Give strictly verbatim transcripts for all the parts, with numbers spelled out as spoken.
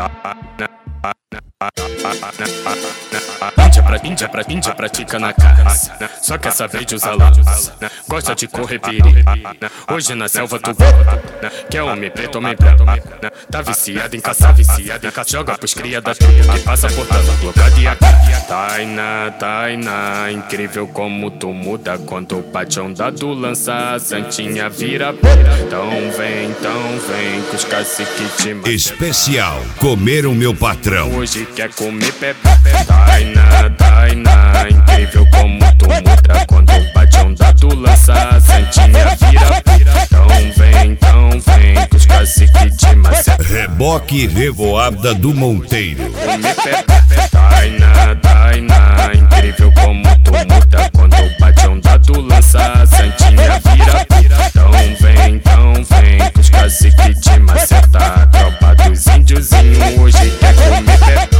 Índia pra Índia pra Índia pratica na caça, só quer saber de usar lança. Gosta de correr perigo, hoje na selva tu quer homem preto, homem branco. Tá viciado em caçar, viciado em caçar. Joga pros cria da truta que passa por tava blocado e aqui. Tainá, Tainá, incrível como tu muda quando bate onda do lança. A santinha vira pira. Então vem, então vem que os caciques te matam. Especial, comeram meu patrão. Hoje quer comer pepe. Tainá, Tainá, incrível como tu muda quando bate onda do lança. A santinha vira pira. Então vem, então vem que os caciques te macetam. Reboque Revoada do Monteiro. Comer pepe. Tainá, Tainá, incrível como tu muda quando bate onda do lança. A santinha vira pira. Então vem, então vem que os caciques te maceta. A tropa dos índiozinhos hoje quer comer pepe.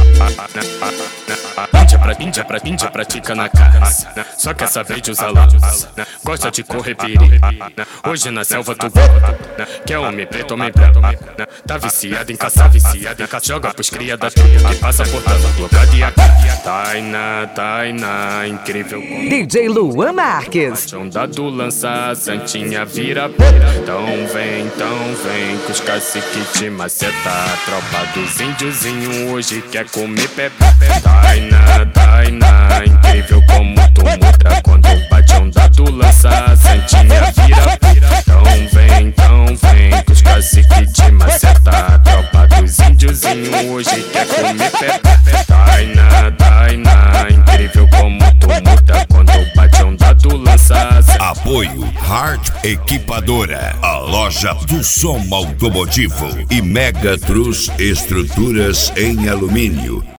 Índia pra Índia pra Índia pratica na caça, só quer saber de usar lança. Gosta de correr perigo, hoje na selva tu quer homem preto, homem branco. Tá viciado em caçar, viciado em caçar. Joga pros cria da truta que passa por tava blocado e aqui. Tainá, Tainá, incrível como D J Luan Marques. onda do lança, a santinha vira pira. Então vem, então vem que os caciques te maceta. A tropa dos índiozinhos hoje quer comer pepe. Tainá, Tainá, incrível como tu muda quando bate onda do lança. A santinha vira pira. Então vem, então vem que os caciques te maceta. A tropa dos índiozinhos hoje quer comer pepe. Tainá, Tainá, incrível como tu muda quando bate onda do lança. Apoio Hard Equipadora, a loja do som automotivo e Mega Trus Estruturas em Alumínio.